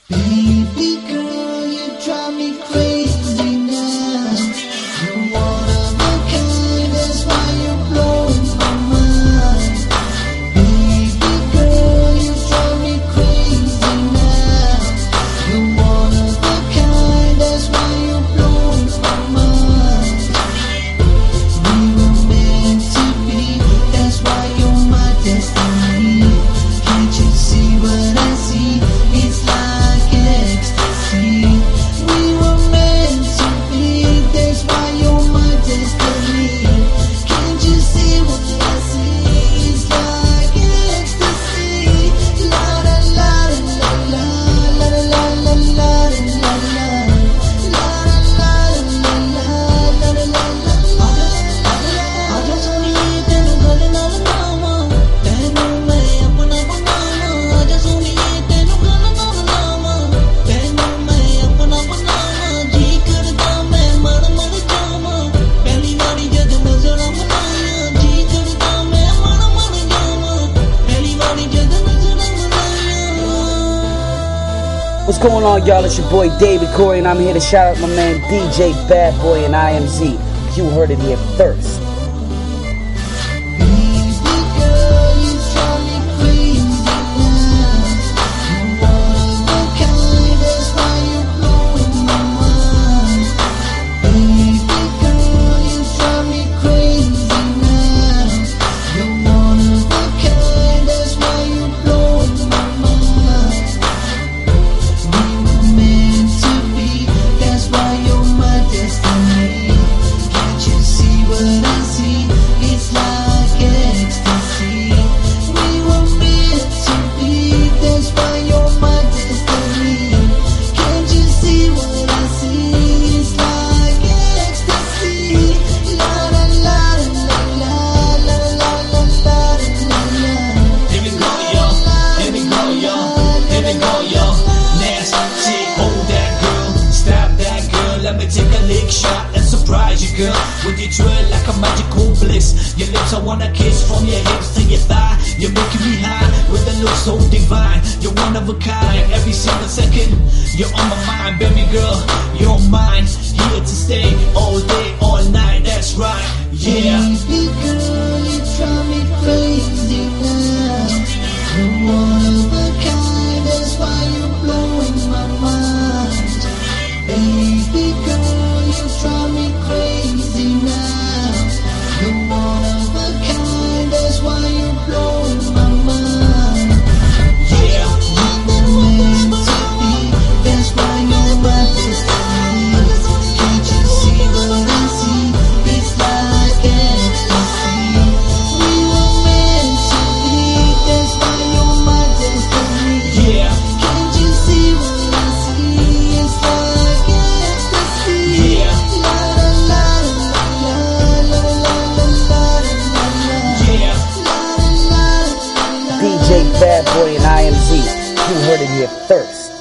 Baby girl, you drive me crazy now. You're one of a kind, that's why you're blowing my mind. Baby girl, you drive me crazy now. You're one of a kind, that's why you're blowing my mind. We were meant to be, that's why you're my destiny. Can't you see what I see? It's like ecstasy. We were meant to be, that's why you're my destiny. Can't you see what I see? It's like ecstasy. La la la la la la la la la la la la. La la la la la la la la. आजा सोनिए तेनू गल नाल लावां, तेनू मैं अपना बनावां। आजा सोनिए तेनू गल नाल लावां, तेनू मैं अपना बनावां। जी करदा मैं मर मर जावां, पहली वारी जद नज़रां मिलाइयां। जी करदा मैं मर मर जावां, पहली वारी जद नज़रां मिलाइयां। What's going on, y'all? It's your boy David Corey, and I'm here to shout out my man DJ Bad Boy and IMZ. You heard it here first. Baby girl, you drive me crazy now. You're one of a kind, that's why you're blowing my mind. Baby girl, you drive me crazy now. You're one of a kind, that's why you're blowing my mind. We were meant to be, that's why you're my destiny. Can't you see what I see? It's like ecstasy. We were meant to be, that's why you're my destiny. Can't you see what I see? It's like ecstasy. La la la la la la la la la la la. Here we go, yo. Here we go, yo. Here we go, yo. Nasty, hold that girl, stop that girl. Let me take a lick shot and surprise you, girl. With your twirl like a magical bliss. Your lips I wanna kiss, from your hips to your thigh. You're making me high with a look so divine. You're one of a kind. Every single second, you're on my mind, baby girl. You're mine, here to stay all day, all night. That's right, yeah. Baby girl, you drive me crazy now. You're one of a kind, that's why you're blowing my mind. Baby girl, you drive me crazy now. You're one of a kind, that's why you're blowing my mind. Yeah. We were meant to be, that's why you're my destiny. Can't you see what I see? It's like ecstasy. We were meant to be, that's why you're my destiny. Yeah. Can't you see what I see? It's like ecstasy. Yeah. La la la la la la la la la la. Yeah. La la la la. DJ Bad Boy and IMZ. You heard it here first.